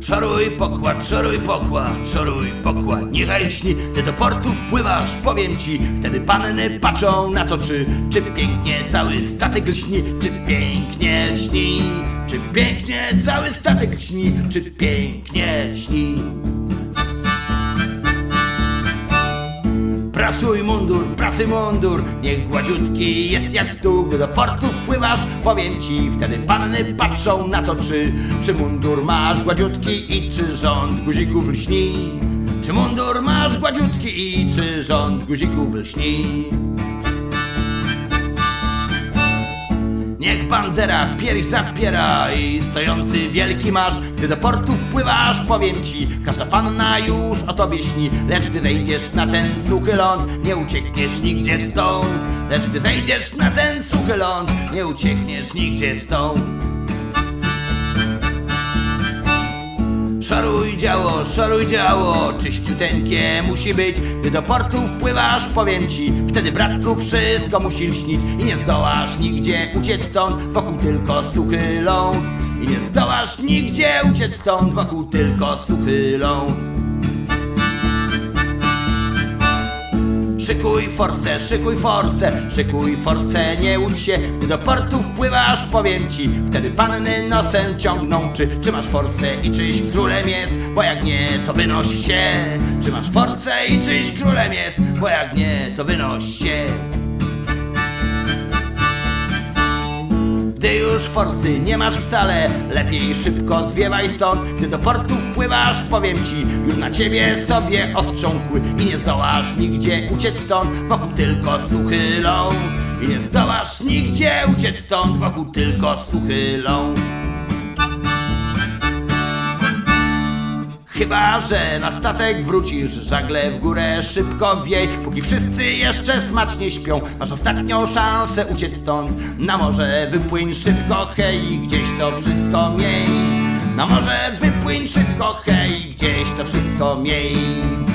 Szoruj pokład, niechaj lśni. Ty do portu wpływasz, powiem ci, wtedy panny patrzą na to, czy pięknie cały statek lśni, czy pięknie lśni, czy pięknie cały statek lśni, czy pięknie lśni. Prasuj mundur, niech gładziutki jest jak stół. Gdy do portu wpływasz, powiem ci, wtedy panny patrzą na to, czy mundur masz gładziutki i czy rząd guzików lśni. Czy mundur masz gładziutki i czy rząd guzików lśni. Niech bandera pierś zapiera i stojący wielki masz. Gdy do portu wpływasz, powiem ci, każda panna już o tobie śni. Lecz gdy zejdziesz na ten suchy ląd, nie uciekniesz nigdzie stąd. Lecz gdy zejdziesz na ten suchy ląd, nie uciekniesz nigdzie stąd. Szoruj działo, czyściuteńkie musi być. Gdy do portu wpływasz, powiem ci, wtedy bratku wszystko musi lśnić. I nie zdołasz nigdzie uciec stąd, wokół tylko suchy ląd. I nie zdołasz nigdzie uciec stąd, wokół tylko suchy ląd. Szykuj forsę, nie łudź się. Gdy do portu wpływasz, powiem ci, wtedy panny nosem ciągną. Czy masz forsę i czyś królem jest? Bo jak nie, to wynoś się. Czy masz forsę i czyś królem jest? Bo jak nie, to wynoś się. Gdy już forsy nie masz wcale, lepiej szybko zwiewaj stąd. Gdy do portu wpływasz, powiem ci, już na ciebie sobie ostrzą kły. I nie zdołasz nigdzie uciec stąd, wokół tylko suchy ląd. I nie zdołasz nigdzie uciec stąd, wokół tylko suchy ląd. Chyba że na statek wrócisz, żagle w górę szybko wiej. Póki wszyscy jeszcze smacznie śpią, masz ostatnią szansę uciec stąd. Na morze wypłyń szybko, hej, gdzieś to wszystko miej. Na morze wypłyń szybko, hej, gdzieś to wszystko miej.